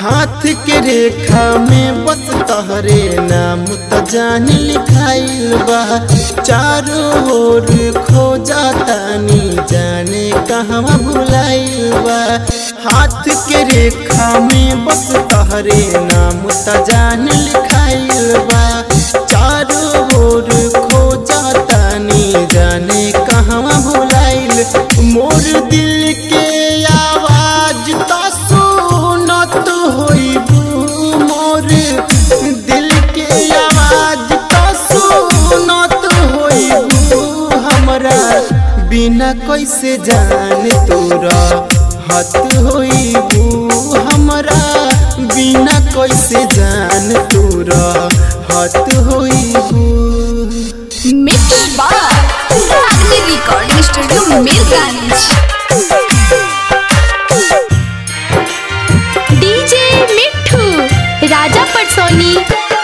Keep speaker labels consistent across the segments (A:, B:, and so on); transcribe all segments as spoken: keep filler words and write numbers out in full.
A: हाथ के रेखा में बस तहरे नाम त जान लिखाइल बा। चारों ओर खो जातानी जाने कहवा भुलाइल बा। हाथ के रेखा में बस तहरे नाम त जान लिखाइल बा। चारों ओर खो जातानी जाने कहवा भुलाइल। मोर दिल के आवाज त सुनत होइबू, मोर दिल के आवाज त सुनत होइबू। हमरा बिना कैसे जान तोरा हत होइबू, हमरा बिना कैसे जान तोरा हत होइबू।
B: मिक्स बार रागनी रिकॉर्डिंग स्टूडियो मीरगंज। डीजे मिट्ठू राजा पटसोनी।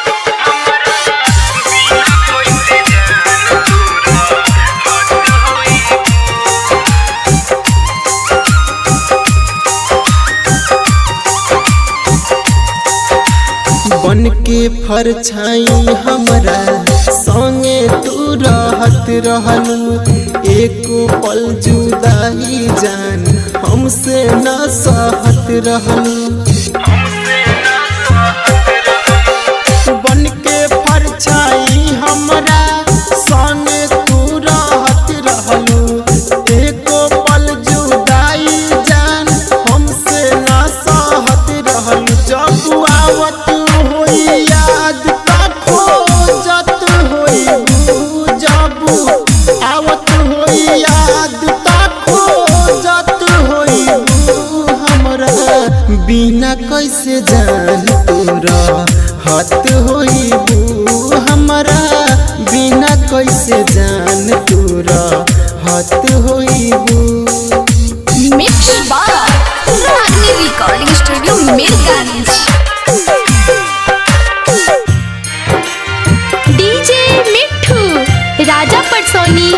A: बन के परछाई हमरा संगे तू रहत रहलू। एको पल जुदाई जान हमसे न सहत रहलू। बन के परछाई हमरा संगे तू रहत रहलू। एको पल जुदाई जान हमसे न सहत रहलू। जब आवत याद का खोजत होइबू, जब आवत होई याद का खोजत होइबू। हमरा बिना कैसे जान तोरा हत होइबू, हमरा बिना कैसे जान तोरा हत होइबू।
B: मिक्स बार रागनी रिकॉर्डिंग स्टूडियो मीरगंज। डीजे मिट्ठू राजा पटसोनी।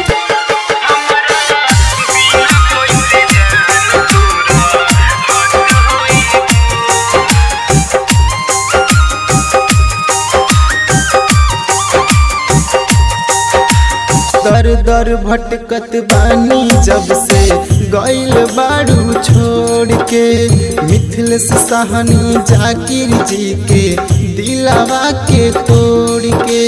A: दर दर भटकत बानी जब से गइल बाड़ू छोड़ के। मिथिलेश साहनी जाकिर जी के दिलावा के तोड़ के।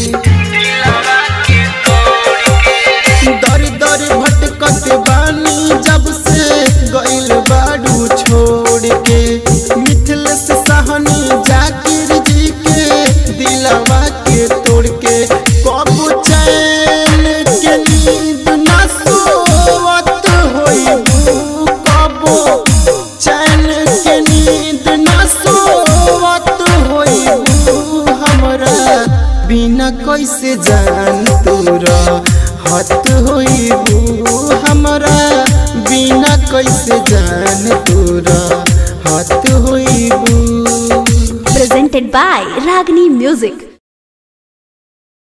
A: दर दर भटकत बानी जब से गइल बाड़ू छोड़ के। मिथिलेश साहनी जाकिर जी के दिलावा के तोड़ के। कब चैन के नींद न सोवत होइबू, कब चैन के नींद न सोवत होइबू। हमरा बिना कैसे जान तोरा हत होइबू, हमरा बिना कैसे जान तोरा हत होइबू।
B: Presented by Ragini Music।